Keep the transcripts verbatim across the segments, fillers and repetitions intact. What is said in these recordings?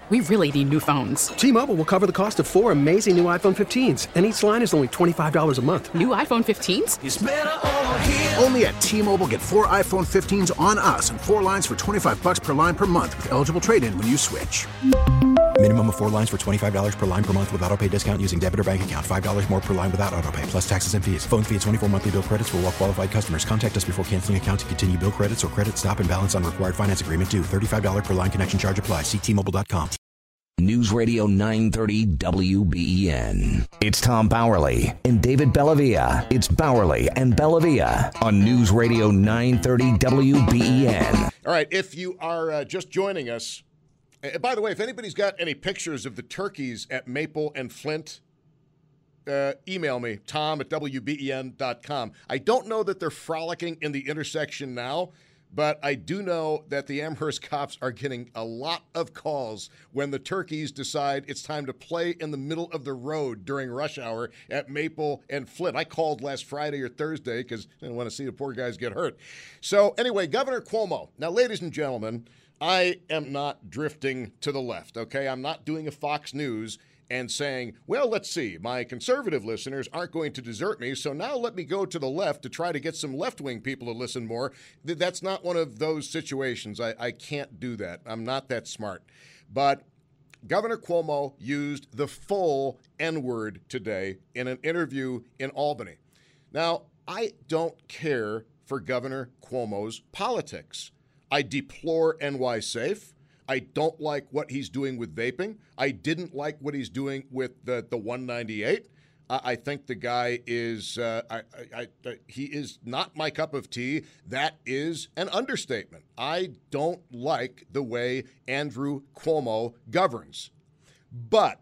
We really need new phones. T-Mobile will cover the cost of four amazing new iPhone fifteens, and each line is only twenty-five dollars a month. New iPhone fifteens? It's better over here. Only at T-Mobile, get four iPhone fifteens on us and four lines for twenty-five dollars per line per month with eligible trade-in when you switch. Minimum of four lines for twenty-five dollars per line per month with autopay discount using debit or bank account. five dollars more per line without autopay, plus taxes and fees. Phone fee at twenty-four monthly bill credits for well-qualified customers. Contact us before canceling account to continue bill credits or credit stop and balance on required finance agreement due. thirty-five dollars per line connection charge applies. See T Mobile dot com. News Radio nine thirty W B E N. It's Tom Bowerly and David Bellavia. It's Bowerly and Bellavia on News Radio nine thirty W B E N. All right, if you are uh, just joining us, uh, by the way, if anybody's got any pictures of the turkeys at Maple and Flint, uh, email me, tom at W B E N dot com. I don't know that they're frolicking in the intersection now, but I do know that the Amherst cops are getting a lot of calls when the turkeys decide it's time to play in the middle of the road during rush hour at Maple and Flint. I called last Friday or Thursday because I didn't want to see the poor guys get hurt. So anyway, Governor Cuomo. Now, ladies and gentlemen, I am not drifting to the left, okay? I'm not doing a Fox News and saying, well, let's see, my conservative listeners aren't going to desert me, so now let me go to the left to try to get some left-wing people to listen more. That's not one of those situations. I, I can't do that. I'm not that smart. But Governor Cuomo used the full N-word today in an interview in Albany. Now, I don't care for Governor Cuomo's politics. I deplore N Y Safe. I don't like what he's doing with vaping. I didn't like what he's doing with the, the one ninety-eight. I, I think the guy is, uh, I, I, I, he is not my cup of tea. That is an understatement. I don't like the way Andrew Cuomo governs. But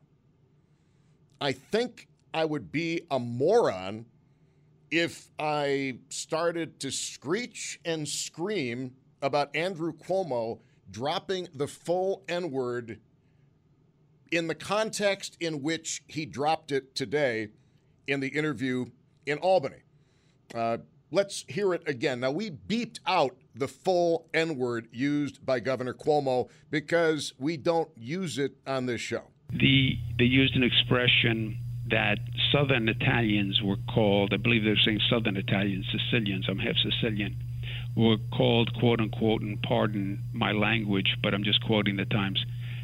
I think I would be a moron if I started to screech and scream about Andrew Cuomo dropping the full N-word in the context in which he dropped it today in the interview in Albany. Uh, let's hear it again. Now, we beeped out the full N-word used by Governor Cuomo because we don't use it on this show. The, they used an expression that Southern Italians were called, I believe they're saying Southern Italians, Sicilians, I'm half Sicilian, were called, quote unquote, and pardon my language, but I'm just quoting the Times,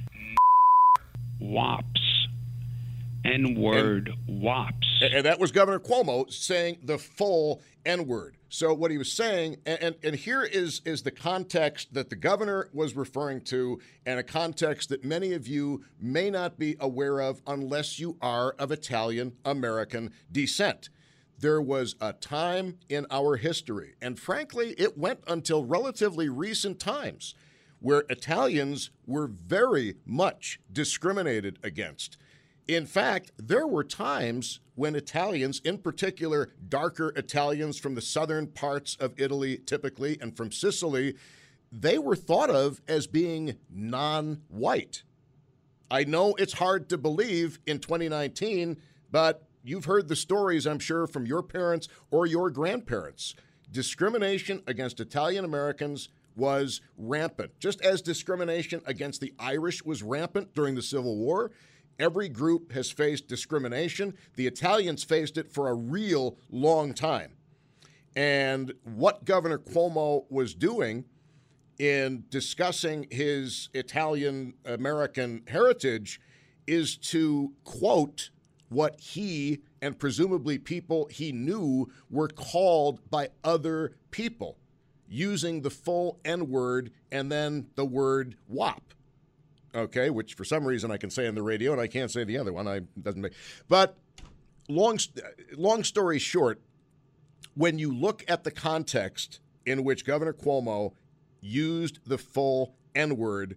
wops. N-word, and, wops. And that was Governor Cuomo saying the full N-word. So what he was saying, and, and, and here is, is the context that the governor was referring to, and a context that many of you may not be aware of unless you are of Italian-American descent. There was a time in our history, and frankly, it went until relatively recent times, where Italians were very much discriminated against. In fact, there were times when Italians, in particular darker Italians from the southern parts of Italy typically, and from Sicily, they were thought of as being non-white. I know it's hard to believe in twenty nineteen, but you've heard the stories, I'm sure, from your parents or your grandparents. Discrimination against Italian Americans was rampant. Just as discrimination against the Irish was rampant during the Civil War, every group has faced discrimination. The Italians faced it for a real long time. And what Governor Cuomo was doing in discussing his Italian-American heritage is to quote what he and presumably people he knew were called by other people, using the full N-word and then the word W A P. Okay, which for some reason I can say on the radio and I can't say the other one. I doesn't make. But long, long story short, when you look at the context in which Governor Cuomo used the full N-word,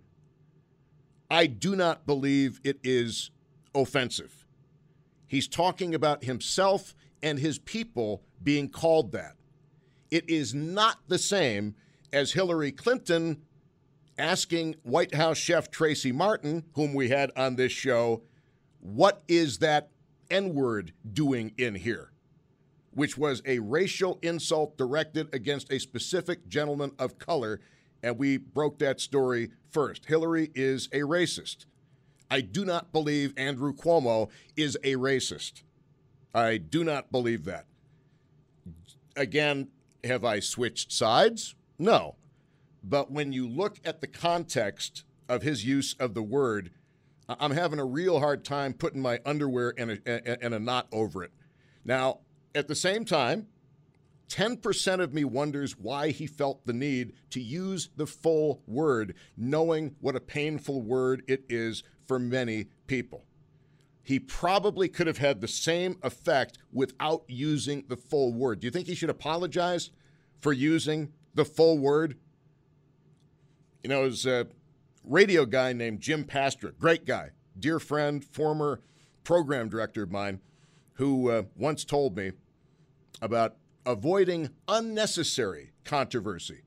I do not believe it is offensive. He's talking about himself and his people being called that. It is not the same as Hillary Clinton asking White House chef Tracy Martin, whom we had on this show, what is that N-word doing in here? Which was a racial insult directed against a specific gentleman of color, and we broke that story first. Hillary is a racist. I do not believe Andrew Cuomo is a racist. I do not believe that. Again, have I switched sides? No. But when you look at the context of his use of the word, I'm having a real hard time putting my underwear and a, and a knot over it. Now, at the same time, ten percent of me wonders why he felt the need to use the full word, knowing what a painful word it is for many people. He probably could have had the same effect without using the full word. Do you think he should apologize for using the full word? You know, there's a radio guy named Jim Pastrick, great guy, dear friend, former program director of mine, who uh, once told me about avoiding unnecessary controversy.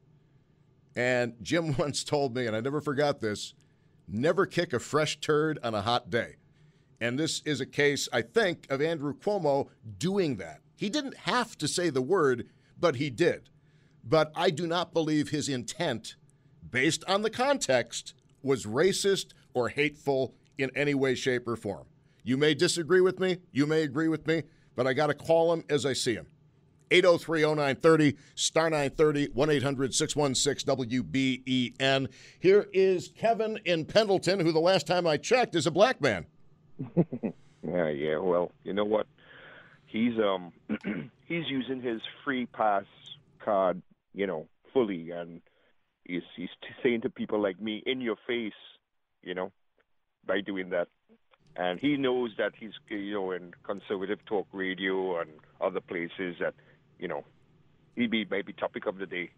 And Jim once told me, and I never forgot this, never kick a fresh turd on a hot day. And this is a case, I think, of Andrew Cuomo doing that. He didn't have to say the word, but he did. But I do not believe his intent, based on the context, was racist or hateful in any way, shape, or form. You may disagree with me, you may agree with me, but I got to call him as I see him. eight oh three oh nine thirty, star nine thirty, one eight hundred six one six W B E N. Here is Kevin in Pendleton, who the last time I checked is a black man. yeah, yeah. Well, you know what? He's um he's using his free pass card, you know, fully, and he's he's saying to people like me, in your face, you know, by doing that. And he knows that he's, you know, in conservative talk radio and other places that, you know, he be maybe topic of the day.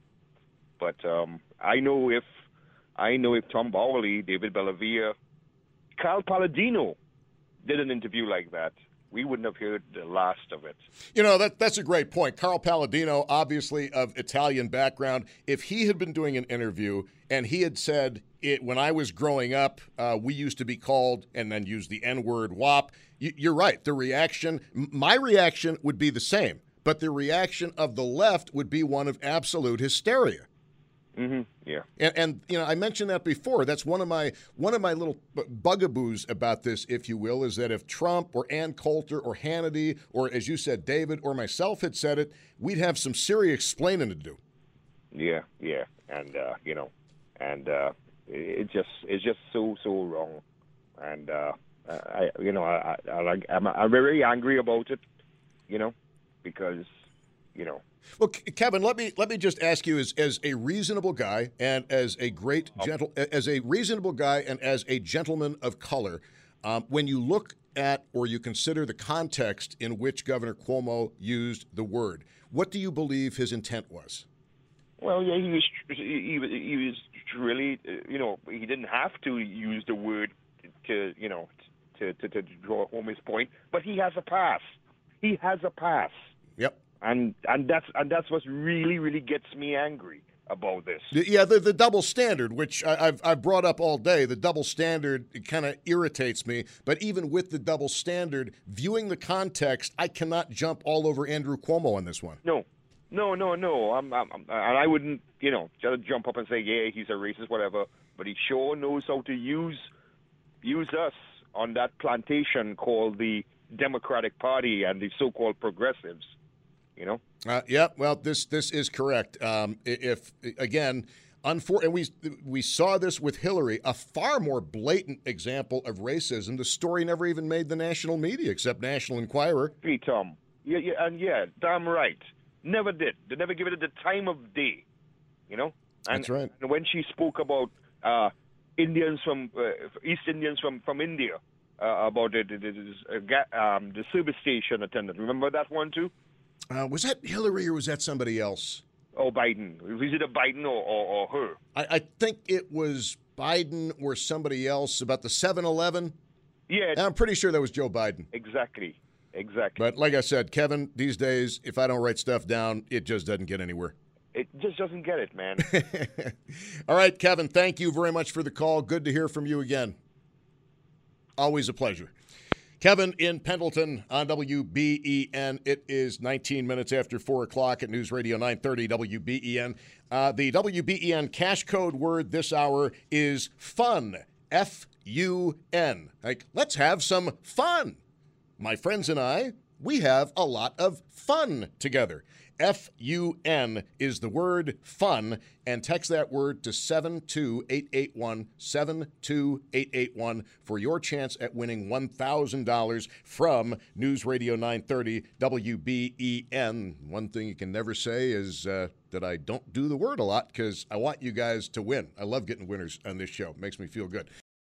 But um, I know if I know if Tom Bowerly, David Bellavia, Carl Palladino did an interview like that, we wouldn't have heard the last of it. You know, that that's a great point. Carl Palladino, obviously of Italian background, if he had been doing an interview and he had said, it, when I was growing up, uh, we used to be called, and then use the N-word, W A P, you're right. The reaction, my reaction would be the same, but the reaction of the left would be one of absolute hysteria. Mm-hmm. Yeah, and, and you know, I mentioned that before. That's one of my one of my little bugaboos about this, if you will, is that if Trump or Ann Coulter or Hannity or, as you said, David or myself had said it, we'd have some serious explaining to do. Yeah, yeah, and uh, you know, and uh, it just it's just so so wrong, and uh, I you know I, I I'm I'm very angry about it, you know, because you know. Well, Kevin, let me let me just ask you, as as a reasonable guy and as a great gentle as a reasonable guy and as a gentleman of color, um, when you look at or you consider the context in which Governor Cuomo used the word, what do you believe his intent was? Well, yeah, he was he, he was really, you know, he didn't have to use the word to, you know, to to, to draw home his point, but he has a pass. He has a pass. Yep. And and that's and that's what really really gets me angry about this. Yeah, the the double standard, which I, I've I've brought up all day, the double standard kind of irritates me. But even with the double standard, viewing the context, I cannot jump all over Andrew Cuomo on this one. No, no, no, no. I'm, I'm, I'm and I wouldn't, you know, just jump up and say, yeah, he's a racist, whatever. But he sure knows how to use use us on that plantation called the Democratic Party and the so-called progressives. You know? Uh, yeah, well, this this is correct. Um, if, again, unfor- and we we saw this with Hillary, a far more blatant example of racism. The story never even made the national media, except National Enquirer. Hey, Tom. Yeah, yeah, and yeah, damn right. Never did. They never give it the time of day, you know? And, That's right. And when she spoke about uh, Indians from, uh, East Indians from, from India, uh, about the, the, the, um, the service station attendant, remember that one too? Uh, was that Hillary or was that somebody else? Oh, Biden. Was it a Biden or, or, or her? I, I think it was Biden or somebody else about the seven eleven. Yeah. I'm pretty sure that was Joe Biden. Exactly. Exactly. But like I said, Kevin, these days, if I don't write stuff down, it just doesn't get anywhere. It just doesn't get it, man. All right, Kevin, thank you very much for the call. Good to hear from you again. Always a pleasure. Kevin in Pendleton on W B E N. It is nineteen minutes after four o'clock at News Radio nine thirty W B E N. Uh, the W B E N cash code word this hour is fun, F U N. Like, let's have some fun. My friends and I, we have a lot of fun together. F U N is the word fun, and text that word to seven two eight eight one, seven two eight eight one for your chance at winning one thousand dollars from News Radio nine thirty W B E N. One thing you can never say is uh, that I don't do the word a lot because I want you guys to win. I love getting winners on this show. It makes me feel good.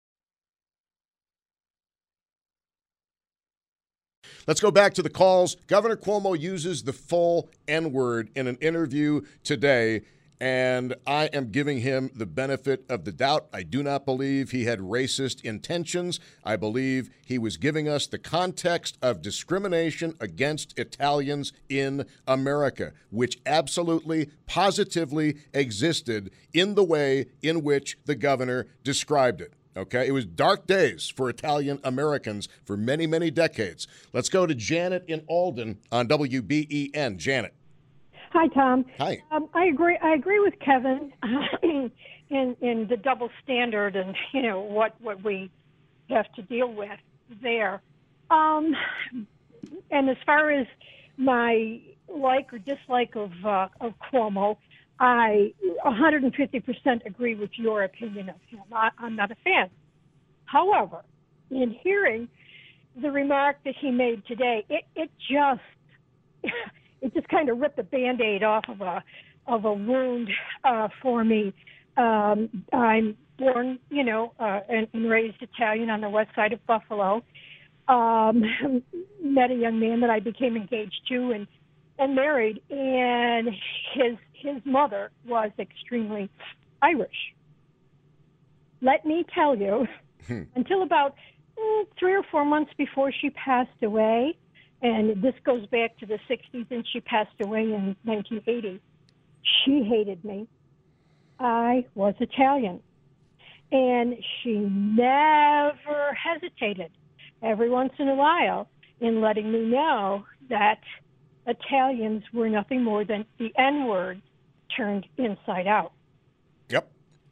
Let's go back to the calls. Governor Cuomo uses the full N-word in an interview today, and I am giving him the benefit of the doubt. I do not believe he had racist intentions. I believe he was giving us the context of discrimination against Italians in America, which absolutely, positively existed in the way in which the governor described it. Okay, it was dark days for Italian Americans for many, many decades. Let's go to Janet in Alden on W B E N. Janet. Hi, Tom. Hi. Um, I agree. I agree with Kevin in in the double standard and you know what what we have to deal with there. Um, and as far as my like or dislike of uh, of Cuomo, I one hundred fifty percent agree with your opinion of him. I, I'm not a fan. However, in hearing the remark that he made today, it, it just it just kind of ripped the Band-Aid off of a of a wound uh, for me. Um, I'm born, you know, uh, and, and raised Italian on the west side of Buffalo. Um, met a young man that I became engaged to and and married, and his his mother was extremely Irish. Let me tell you, hmm. until about mm, three or four months before she passed away, and this goes back to the sixties, and she passed away in nineteen eighty, she hated me. I was Italian. And she never hesitated, every once in a while, in letting me know that Italians were nothing more than the N-word turned inside out. Yep.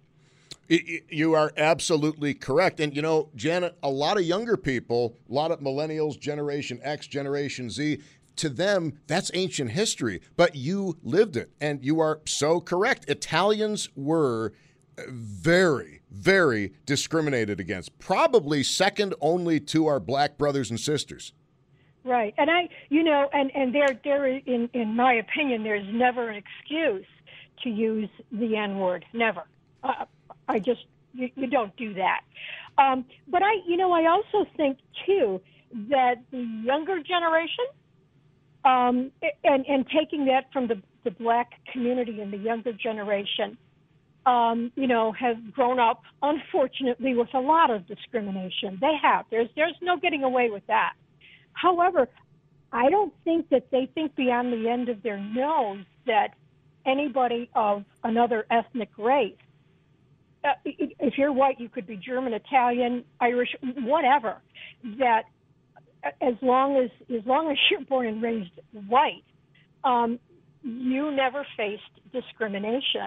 You are absolutely correct. And, you know, Janet, a lot of younger people, a lot of millennials, Generation X, Generation Z, to them, that's ancient history. But you lived it, and you are so correct. Italians were very, very discriminated against, probably second only to our black brothers and sisters. Right. And I, you know, and, and there, there, in, in my opinion, there's never an excuse to use the N-word. Never. Uh, I just, you, you don't do that. Um, but I, you know, I also think, too, that the younger generation, um, and, and taking that from the, the black community and the younger generation, um, you know, have grown up, unfortunately, with a lot of discrimination. They have. There's, there's no getting away with that. However, I don't think that they think beyond the end of their nose that anybody of another ethnic race, uh, if you're white, you could be German, Italian, Irish, whatever, that as long as as long as you're born and raised white, um, you never faced discrimination.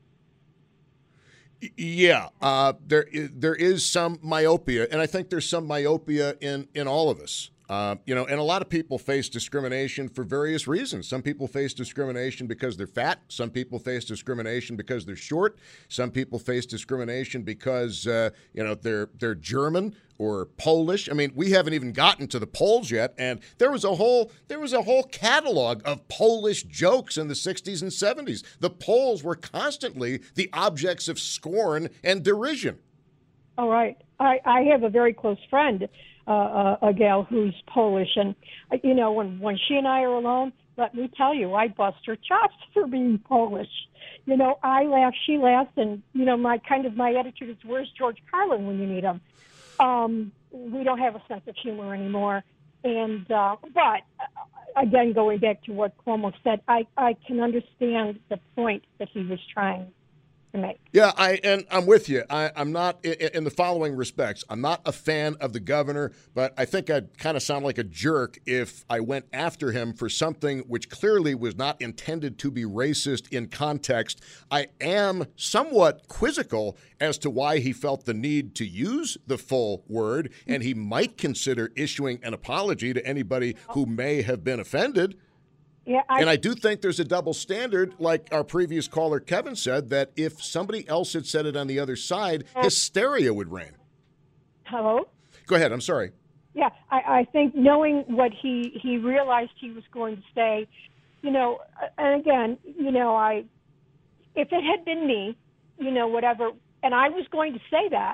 Yeah, uh, there is, there is some myopia, and I think there's some myopia in, in all of us. Uh, you know, and a lot of people face discrimination for various reasons. Some people face discrimination because they're fat. Some people face discrimination because they're short. Some people face discrimination because, uh, you know, they're they're German or Polish. I mean, we haven't even gotten to the Poles yet, and there was a whole there was a whole catalog of Polish jokes in the sixties and seventies. The Poles were constantly the objects of scorn and derision. All right. I, I have a very close friend, uh, uh, a gal who's Polish, and, uh, you know, when, when she and I are alone, let me tell you, I bust her chops for being Polish. You know, I laugh, she laughs, and, you know, my kind of my attitude is, where's George Carlin when you need him? Um, we don't have a sense of humor anymore. And, uh, but, uh, again, going back to what Cuomo said, I, I can understand the point that he was trying to make. Yeah, I and I'm with you. I, I'm not in, in the following respects. I'm not a fan of the governor, but I think I'd kind of sound like a jerk if I went after him for something which clearly was not intended to be racist in context. I am somewhat quizzical as to why he felt the need to use the full word, and he might consider issuing an apology to anybody who may have been offended. Yeah, I, and I do think there's a double standard, like our previous caller Kevin said, that if somebody else had said it on the other side, hysteria would reign. Hello? Go ahead. I'm sorry. Yeah, I, I think knowing what he, he realized he was going to say, you know, and again, you know, I, if it had been me, you know, whatever, and I was going to say that,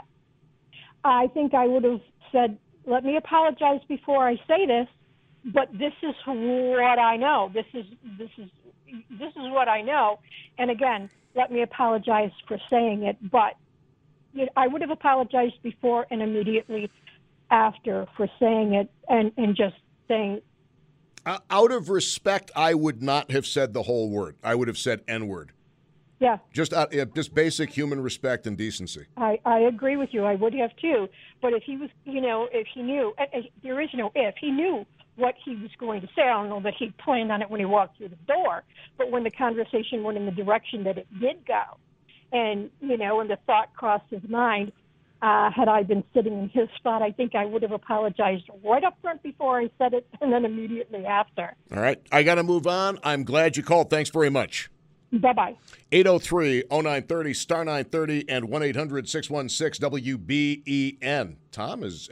I think I would have said, let me apologize before I say this, but this is what I know. This is this is this is what I know. And again, let me apologize for saying it, but you know, I would have apologized before and immediately after for saying it, and, and just saying. Uh, out of respect, I would not have said the whole word. I would have said N-word. Yeah. Just uh, just basic human respect and decency. I, I agree with you. I would have too. But if he was, you know, if he knew, uh, uh, there is no if, he knew what he was going to say. I don't know that he planned on it when he walked through the door, but when the conversation went in the direction that it did go, and, you know, and the thought crossed his mind, uh, had I been sitting in his spot, I think I would have apologized right up front before I said it and then immediately after. All right. I got to move on. I'm glad you called. Thanks very much. Bye-bye. eight oh three oh nine thirty, star nine thirty, and one eight hundred six one six W B E N. Tom is...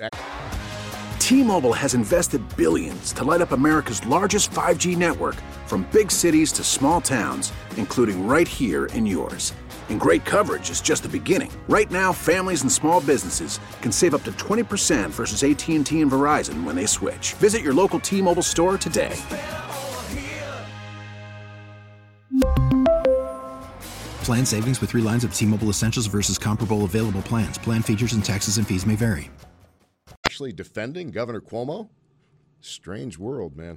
T-Mobile has invested billions to light up America's largest five G network, from big cities to small towns, including right here in yours. And great coverage is just the beginning. Right now, families and small businesses can save up to twenty percent versus A T and T and Verizon when they switch. Visit your local T-Mobile store today. Plan savings with three lines of T-Mobile Essentials versus comparable available plans. Plan features and taxes and fees may vary. Actually defending Governor Cuomo? Strange world, man.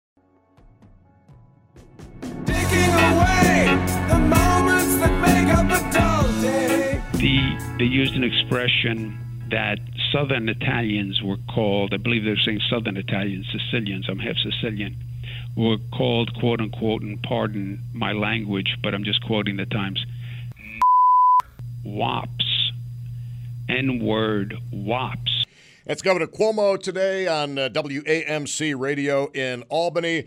Taking away the moments that make up a dull day. The, they used an expression that Southern Italians were called, I believe they're saying Southern Italians, Sicilians, I'm half Sicilian, were called, quote unquote, and pardon my language, but I'm just quoting the Times, wops. N-word, wops. That's Governor Cuomo today on uh, W A M C Radio in Albany.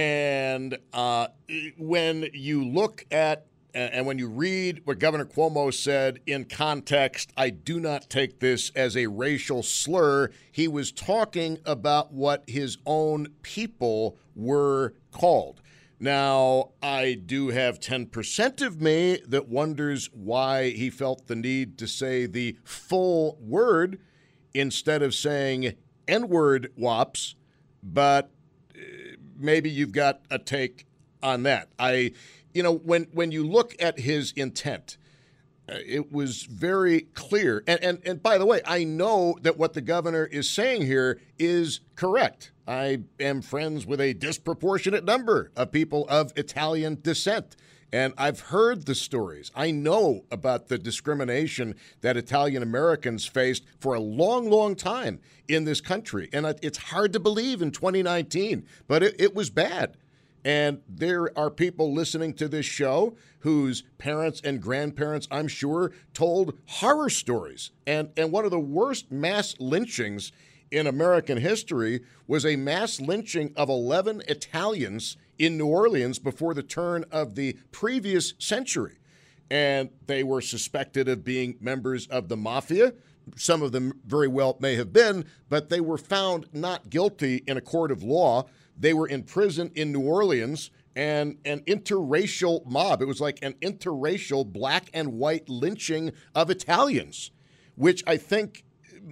And uh, when you look at and when you read what Governor Cuomo said in context, I do not take this as a racial slur. He was talking about what his own people were called. Now, I do have ten percent of me that wonders why he felt the need to say the full word instead of saying N-word wops, but maybe you've got a take on that. I, you know, when when you look at his intent, uh, it was very clear. And, and and by the way, I know that what the governor is saying here is correct. I am friends with a disproportionate number of people of Italian descent. And I've heard the stories. I know about the discrimination that Italian Americans faced for a long, long time in this country. And it's hard to believe in twenty nineteen, but it, it was bad. And there are people listening to this show whose parents and grandparents, I'm sure, told horror stories. And, and one of the worst mass lynchings in American history was a mass lynching of eleven Italians in New Orleans before the turn of the previous century. And they were suspected of being members of the mafia. Some of them very well may have been, but they were found not guilty in a court of law. They were in prison in New Orleans, and an interracial mob. It was like an interracial black and white lynching of Italians, which I think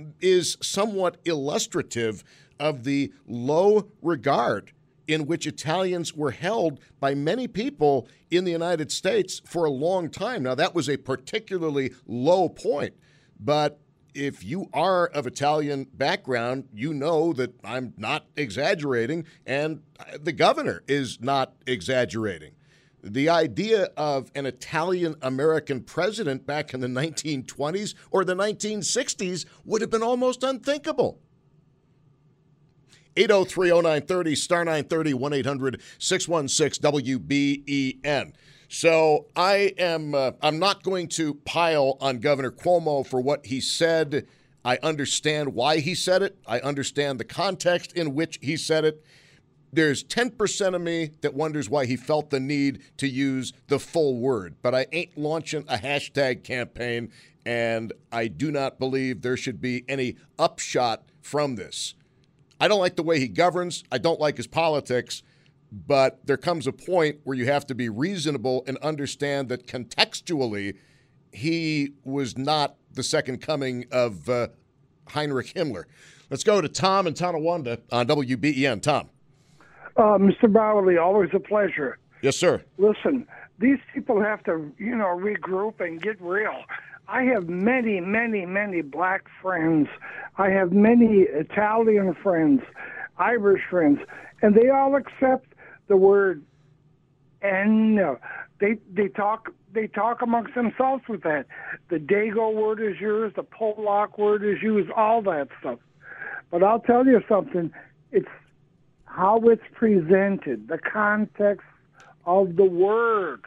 is somewhat illustrative of the low regard in which Italians were held by many people in the United States for a long time. Now, that was a particularly low point, but if you are of Italian background, you know that I'm not exaggerating, and the governor is not exaggerating. The idea of an Italian-American president back in the nineteen twenties or the nineteen sixties would have been almost unthinkable. eight oh three oh nine thirty, star nine thirty, one eight hundred six one six W B E N. So I am uh, I'm not going to pile on Governor Cuomo for what he said. I understand why he said it. I understand the context in which he said it. There's ten percent of me that wonders why he felt the need to use the full word. But I ain't launching a hashtag campaign, and I do not believe there should be any upshot from this. I don't like the way he governs. I don't like his politics. But there comes a point where you have to be reasonable and understand that contextually he was not the second coming of uh, Heinrich Himmler. Let's go to Tom in Tonawanda on W B E N. Tom. Uh, Mister Bowerly, always a pleasure. Yes, sir. Listen, these people have to, you know, regroup and get real. I have many, many, many black friends. I have many Italian friends, Irish friends, and they all accept the word "and." They they talk they talk amongst themselves with that. The Dago word is used, the Polak word is used, all that stuff. But I'll tell you something. It's how it's presented, the context of the word.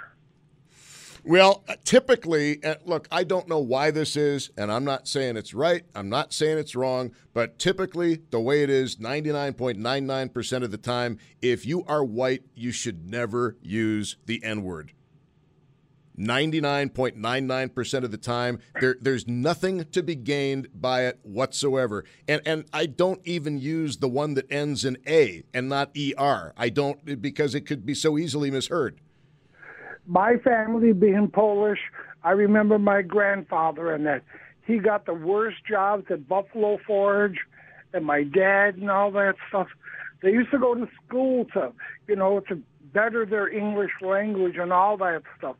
Well, typically, uh, look, I don't know why this is, and I'm not saying it's right. I'm not saying it's wrong, but typically the way it is, ninety-nine point nine nine percent of the time, if you are white, you should never use the N-word. ninety-nine point nine nine percent of the time, there, there's nothing to be gained by it whatsoever. And and I don't even use the one that ends in A and not E R. I don't, because it could be so easily misheard. My family being Polish, I remember my grandfather and that. He got the worst jobs at Buffalo Forge, and my dad and all that stuff. They used to go to school to, you know, to better their English language and all that stuff.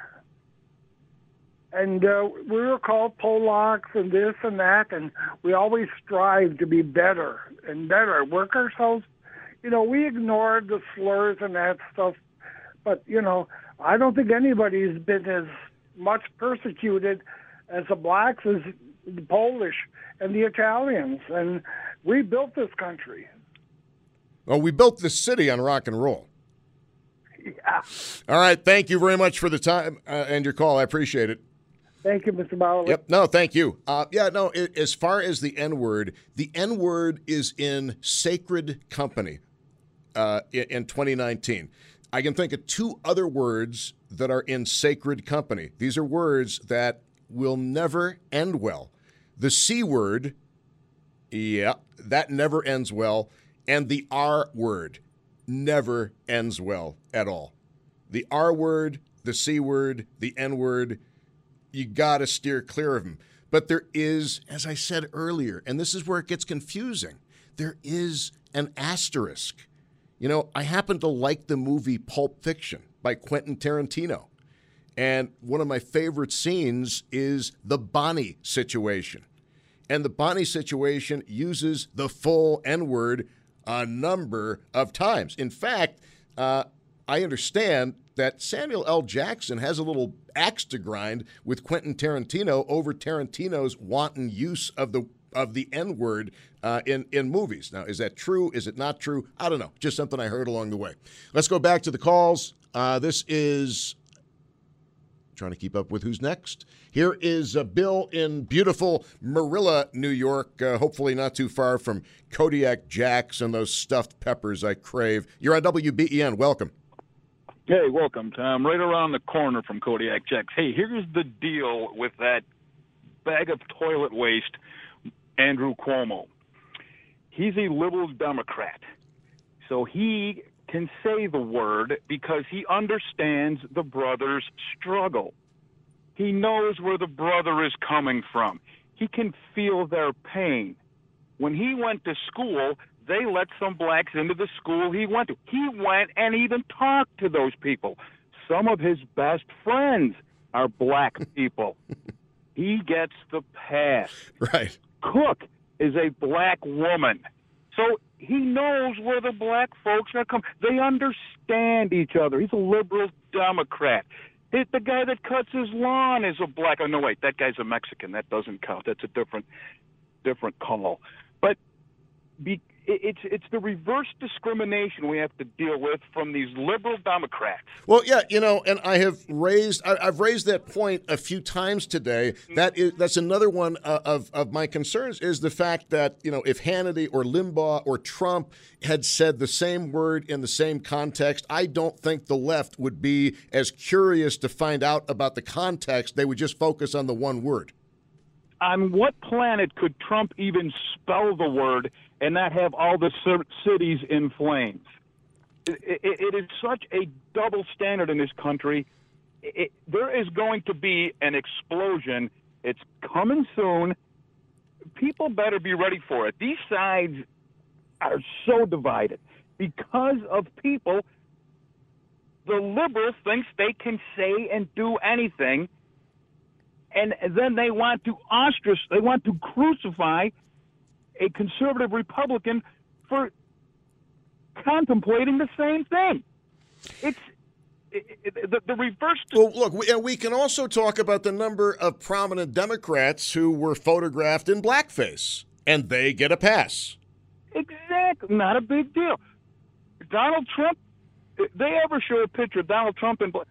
And uh, we were called Polacks and this and that, and we always strive to be better and better, work ourselves. You know, we ignored the slurs and that stuff, but, you know, I don't think anybody's been as much persecuted as the blacks as the Polish and the Italians. And we built this country. Well, we built this city on rock and roll. Yeah. All right. Thank you very much for the time uh, and your call. I appreciate it. Thank you, Mister Bauer. Yep. No, thank you. Uh, yeah, no, it, as far as the N-word, the N-word is in sacred company uh, in, in twenty nineteen. I can think of two other words that are in sacred company. These are words that will never end well. The C word, yeah, that never ends well. And the R word never ends well at all. The R word, the C word, the N word, you got to steer clear of them. But there is, as I said earlier, and this is where it gets confusing, there is an asterisk. You know, I happen to like the movie Pulp Fiction by Quentin Tarantino. And one of my favorite scenes is the Bonnie situation. And the Bonnie situation uses the full N-word a number of times. In fact, uh, I understand that Samuel L. Jackson has a little axe to grind with Quentin Tarantino over Tarantino's wanton use of the of the N-word uh, in, in movies. Now, is that true? Is it not true? I don't know. Just something I heard along the way. Let's go back to the calls. Uh, this is trying to keep up with who's next. Here is uh, Bill in beautiful Marilla, New York, uh, hopefully not too far from Kodiak Jacks and those stuffed peppers I crave. You're on W B E N. Welcome. Hey, welcome, Tom. Right around the corner from Kodiak Jacks. Hey, here's the deal with that bag of toilet waste, Andrew Cuomo. He's a liberal Democrat, so he can say the word because he understands the brother's struggle. He knows where the brother is coming from. He can feel their pain. When he went to school, they let some blacks into the school he went to. He went and even talked to those people. Some of his best friends are black people. He gets the pass. Right. Cook is a black woman. So he knows where the black folks are coming. They understand each other. He's a liberal Democrat. It, the guy that cuts his lawn is a black. Oh no, wait, that guy's a Mexican. That doesn't count. That's a different, different call. But be, it, it's it's the reverse discrimination we have to deal with from these liberal Democrats. Well, yeah, you know, and I have raised I, I've raised that point a few times today. That is that's another one uh, of of my concerns is the fact that, you know, if Hannity or Limbaugh or Trump had said the same word in the same context, I don't think the left would be as curious to find out about the context. They would just focus on the one word. On what planet could Trump even spell the word and not have all the cities in flames? It, it, it is such a double standard in this country. It, there is going to be an explosion. It's coming soon. People better be ready for it. These sides are so divided because of people. The liberal thinks they can say and do anything, and then they want to ostracize, they want to crucify a conservative Republican for contemplating the same thing. It's it, it, the, the reverse. Well, look, we, and we can also talk about the number of prominent Democrats who were photographed in blackface, and they get a pass. Exactly. Not a big deal. Donald Trump, if they ever show a picture of Donald Trump in black,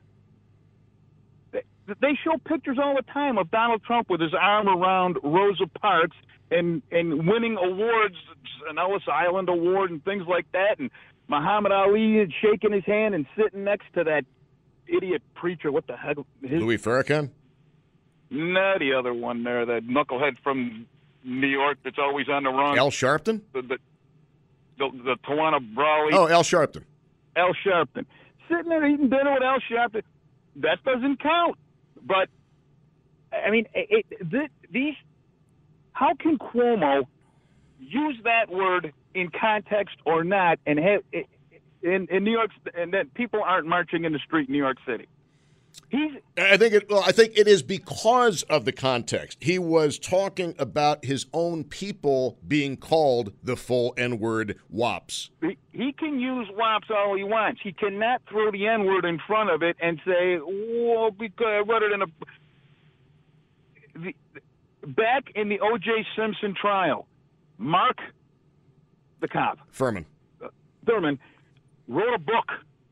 they show pictures all the time of Donald Trump with his arm around Rosa Parks and, and winning awards, an Ellis Island Award and things like that, and Muhammad Ali shaking his hand and sitting next to that idiot preacher. What the heck? His, Louis Farrakhan? No, the other one there, that knucklehead from New York that's always on the run. Al Sharpton? The, the, the, the Tawana Brawley. Oh, Al Sharpton. Al Sharpton. Sitting there eating dinner with Al Sharpton. That doesn't count. But, I mean, it, it, these. How can Cuomo use that word in context or not, and have in, in New York, and that people aren't marching in the street in New York City? He's. I think it. Well, I think it is because of the context. He was talking about his own people being called the full N-word wops. He, he can use wops all he wants. He cannot throw the N-word in front of it and say, "Well, because I read it in a." The, back in the O J Simpson trial, Mark, the cop, Furman, uh, Thurman, wrote a book,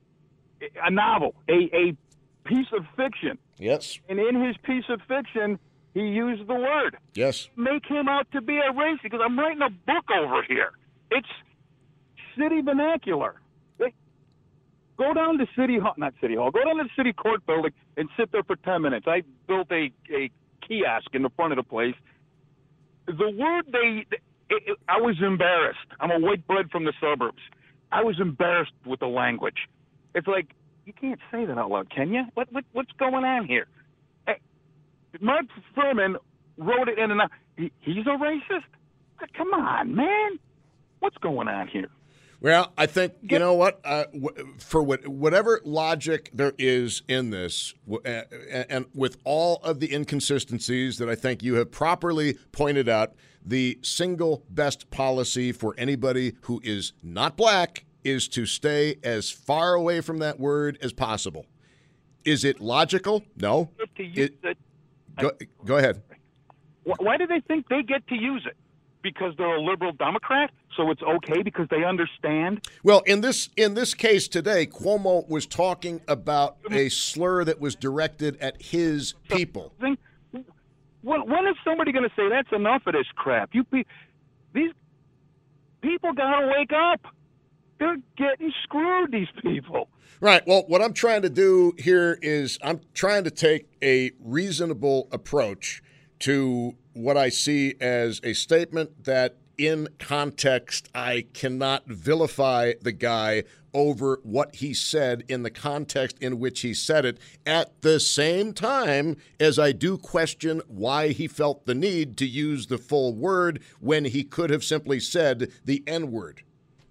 a novel, a a. piece of fiction. Yes. And in his piece of fiction, he used the word. Yes. Make him out to be a racist, because I'm writing a book over here. It's city vernacular. They, go down to City Hall, not City Hall, go down to the City Court building and sit there for ten minutes. I built a, a kiosk in the front of the place. The word they, it, it, I was embarrassed. I'm a white bread from the suburbs. I was embarrassed with the language. It's like, you can't say that out loud, can you? What, what what's going on here? Hey, Mark Furman wrote it in and out. He, he's a racist? Come on, man. What's going on here? Well, I think, you know what, uh, for what, whatever logic there is in this, and with all of the inconsistencies that I think you have properly pointed out, the single best policy for anybody who is not black is to stay as far away from that word as possible. Is it logical? No. It, it. Go, go ahead. Why do they think they get to use it? Because they're a liberal Democrat, so it's okay because they understand? Well, in this in this case today, Cuomo was talking about a slur that was directed at his people. When, when is somebody going to say, that's enough of this crap? You pe- These people got to wake up. They're getting screwed, these people. Right. Well, what I'm trying to do here is I'm trying to take a reasonable approach to what I see as a statement that in context I cannot vilify the guy over what he said in the context in which he said it, at the same time as I do question why he felt the need to use the full word when he could have simply said the N-word.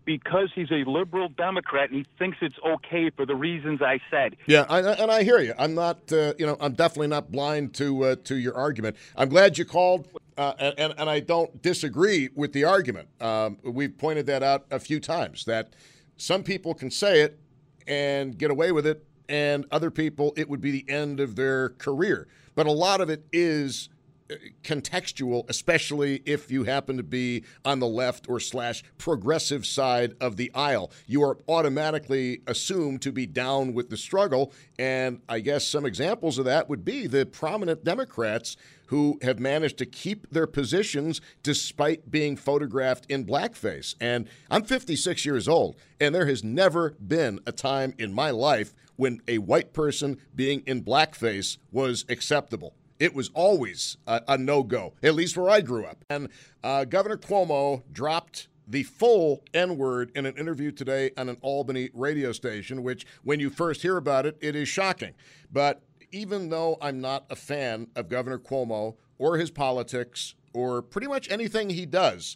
because he's a liberal Democrat and he thinks it's okay for the reasons I said. Yeah, I, and I hear you. I'm not, uh, you know, I'm definitely not blind to uh, to your argument. I'm glad you called, uh, and, and I don't disagree with the argument. Um, we've pointed that out a few times, that some people can say it and get away with it, and other people, it would be the end of their career. But a lot of it is contextual, especially if you happen to be on the left or slash progressive side of the aisle. You are automatically assumed to be down with the struggle, and I guess some examples of that would be the prominent Democrats who have managed to keep their positions despite being photographed in blackface. And I'm fifty-six years old, and there has never been a time in my life when a white person being in blackface was acceptable. It was always a, a no-go, at least where I grew up. And uh, Governor Cuomo dropped the full N-word in an interview today on an Albany radio station, which, when you first hear about it, it is shocking. But even though I'm not a fan of Governor Cuomo or his politics or pretty much anything he does,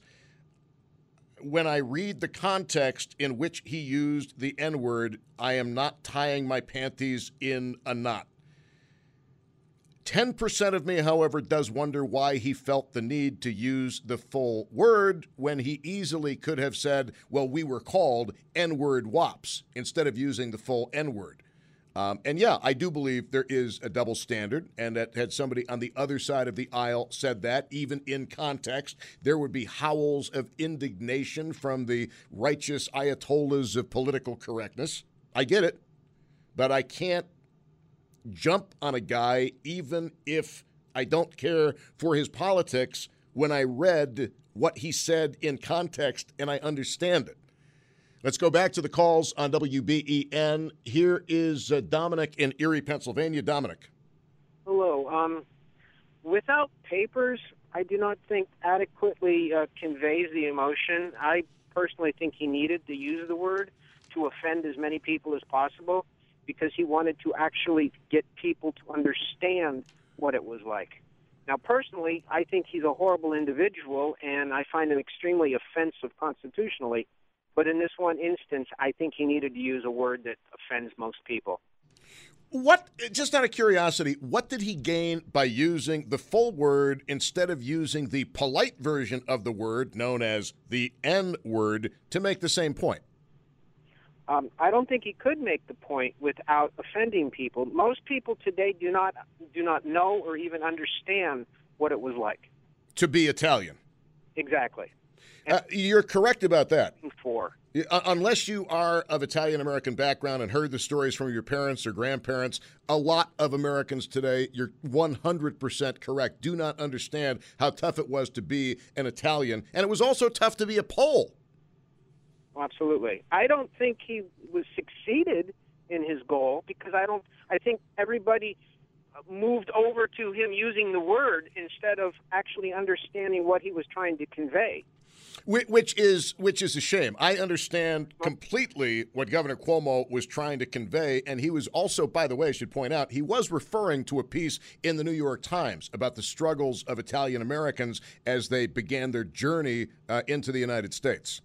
when I read the context in which he used the N-word, I am not tying my panties in a knot. ten percent of me, however, does wonder why he felt the need to use the full word when he easily could have said, well, we were called N-word wops, instead of using the full N-word. Um, and yeah, I do believe there is a double standard, and that had somebody on the other side of the aisle said that, even in context, there would be howls of indignation from the righteous ayatollahs of political correctness. I get it, but I can't jump on a guy even if I don't care for his politics when I read what he said in context and I understand it. Let's go back to the calls on W B E N. Here is uh, Dominic in Erie, Pennsylvania. Dominic. Hello. Um, without papers, I do not think adequately uh, conveys the emotion. I personally think he needed to use the word to offend as many people as possible, because he wanted to actually get people to understand what it was like. Now, personally, I think he's a horrible individual, and I find him extremely offensive constitutionally. But in this one instance, I think he needed to use a word that offends most people. What, just out of curiosity, what did he gain by using the full word instead of using the polite version of the word, known as the N-word, to make the same point? Um, I don't think he could make the point without offending people. Most people today do not do not know or even understand what it was like to be Italian. Exactly. Uh, you're correct about that. For uh, unless you are of Italian-American background and heard the stories from your parents or grandparents, a lot of Americans today, you're one hundred percent correct, do not understand how tough it was to be an Italian. And it was also tough to be a Pole. Absolutely. I don't think he was succeeded in his goal, because I don't. I think everybody moved over to him using the word instead of actually understanding what he was trying to convey. Which is which is a shame. I understand completely what Governor Cuomo was trying to convey, and he was also, by the way, I should point out, he was referring to a piece in the New York Times about the struggles of Italian Americans as they began their journey uh, into the United States.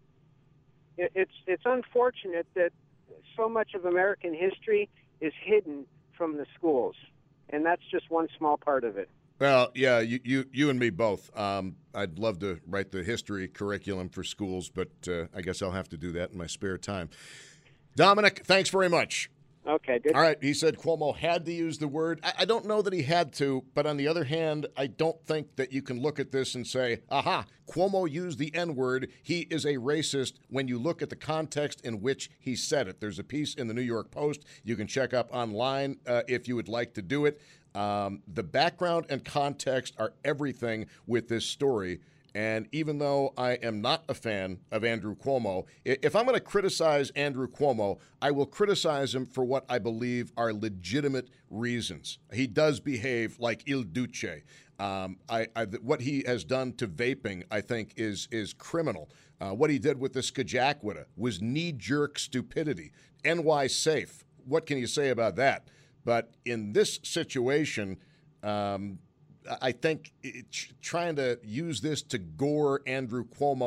It's it's unfortunate that so much of American history is hidden from the schools, and that's just one small part of it. Well, yeah, you you, you and me both. Um, I'd love to write the history curriculum for schools, but uh, I guess I'll have to do that in my spare time. Dominic, thanks very much. Okay, good. All right, he said Cuomo had to use the word. I, I don't know that he had to, but on the other hand, I don't think that you can look at this and say, aha, Cuomo used the N-word. He is a racist when you look at the context in which he said it. There's a piece in the New York Post you can check up online uh, if you would like to do it. Um, the background and context are everything with this story. And even though I am not a fan of Andrew Cuomo, if I'm going to criticize Andrew Cuomo, I will criticize him for what I believe are legitimate reasons. He does behave like Il Duce. Um, I, I, what he has done to vaping, I think, is is criminal. Uh, what he did with the Skajakwita was knee-jerk stupidity. N Y safe. What can you say about that? But in this situation, um, I think it, trying to use this to gore Andrew Cuomo,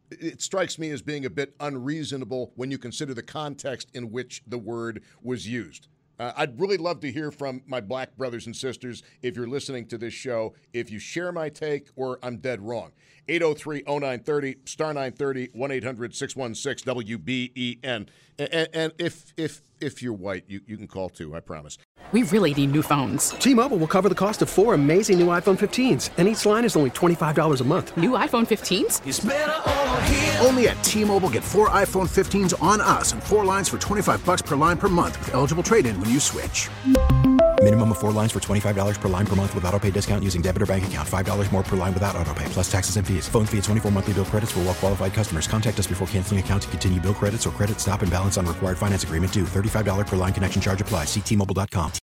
it strikes me as being a bit unreasonable when you consider the context in which the word was used. Uh, I'd really love to hear from my black brothers and sisters if you're listening to this show, if you share my take or I'm dead wrong. eight oh three oh nine thirty, star nine thirty, one eight hundred six one six W B E N. And, and if if if you're white, you, you can call too, I promise. We really need new phones. T-Mobile will cover the cost of four amazing new iPhone fifteens, and each line is only twenty-five dollars a month. New iPhone fifteens? It's better over here. Only at T-Mobile, get four iPhone fifteens on us and four lines for twenty-five bucks per line per month with eligible trade-in when you switch. Minimum of four lines for twenty-five dollars per line per month with autopay discount using debit or bank account. five dollars more per line without autopay, plus taxes and fees. Phone fee at twenty-four monthly bill credits for well-qualified customers. Contact us before canceling account to continue bill credits or credit stop and balance on required finance agreement due. thirty-five dollars per line connection charge applies. See T Mobile dot com.